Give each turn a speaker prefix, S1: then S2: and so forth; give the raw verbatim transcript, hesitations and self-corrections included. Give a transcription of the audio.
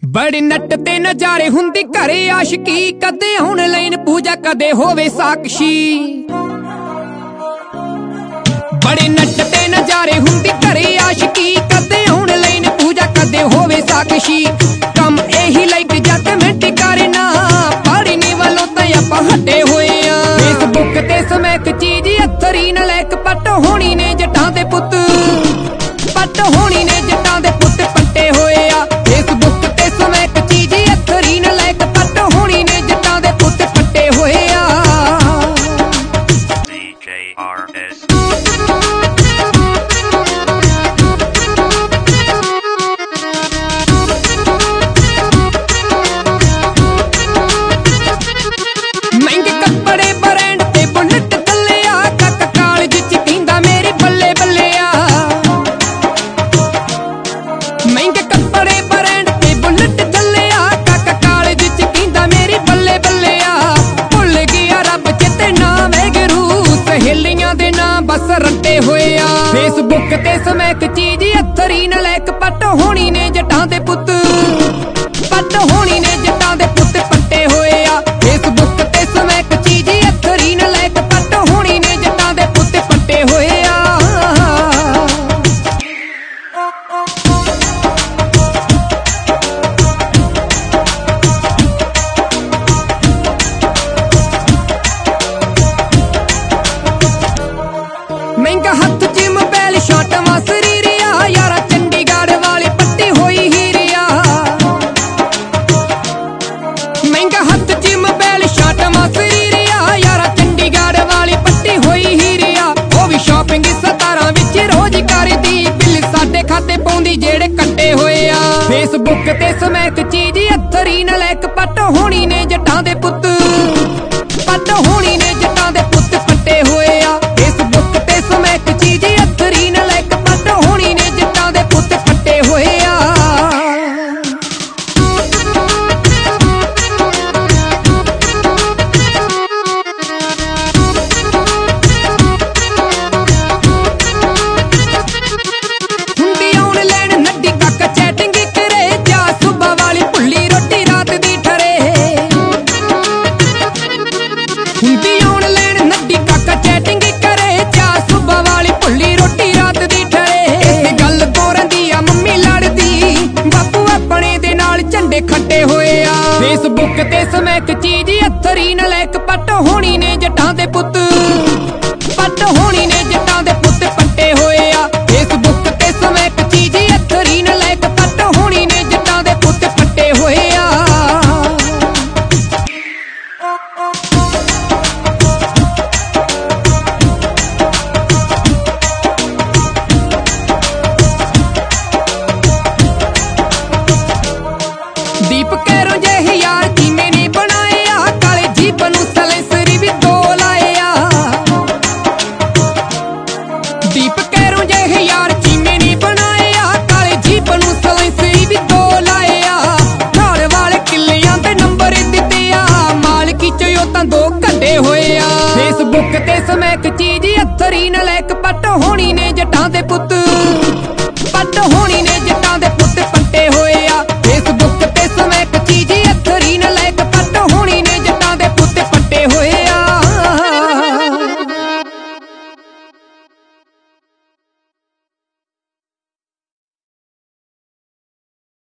S1: बड़े नट ते नजारे हुंदी घरे आशिकी, कदे ऑनलाइन पूजा कदे होवे साक्षी। बड़े नट ते नजारे हुंदी घरे आशिकी, कदे ऑनलाइन पूजा कदे होवे साक्षी। कम एही लाइक जट मिंट करना, पढ़ने वालों तो आपां हटे होए आ। फेसबुक ते समैक चीज अथरी नलैक, पट होनी ने जटां दे पुत, पट होनी ने जटां दे पुत पट्टे होए आ। फेसबुक ते समैक चीज अथरी नलैक, पट होनी ने जटां दे पुत पट्टे होए आ। महंगे कपड़े ब्रांड ते बुलेट थल्ले आ, काका कालज च कहंदा मेरी बल्ले बल्ले आ। महंगे कपड़े ब्रांड ते बुलेट थल्ले आ, काका कालज च कहंदा मेरी बल्ले बल्ले आ। भुल गया रब चिते ना वैगरू, सहेलियां दे ना बस रट्टे होए आ। फेसबुक ते समैक चीज अथरी नलैक, पट होनी ने जटां दे पुत, पट होनी ने जटां दे पुत पट्टे होए आ। फेसबुक ते समैक चीज अथरी नलैक, पट होनी ने जटां दे पुत पट्टे होए आ। महंगा हथ च मोबाइल शॉट मासरी रिया, यारा चंडीगढ़ वाली पट्टी होई ही रिया। महंगा हथ च मोबाइल शॉट मासरी रिया, यारा चंडीगढ़ वाली पट्टी होई ही रिया। वो भी शॉपिंग सतारां विच रोज करदी, बिल साडे खाते पाउंदी जेड़े कट्टे होए आ। फेसबुक ते समैक चीज अथरी नलैक, पट होनी ने जटां दे पुत, पट होनी ने जटां दे पुत पट्टे होए आ। फेसबुक ते समैक चीज अथरी नलैक, पट होनी ने जटां दे पुत पट्टे होए आ। हुंदी ऑनलाइन नड्डी काका चैटिंग करे, जा सुबह वाली भुल्ली रोटी रात दी ठरे। हुंदी ऑनलाइन नड्डी काका चैटिंग करे, जा सुबह वाली भुल्ली रोटी रात दी ठरे। इस गल तो रंदी आ मम्मी लड़दी, बापू अपने दे नाल झंडे खट्टे होए आ। फेसबुक ते समैक चीज अथरी नलैक, पट होनी ने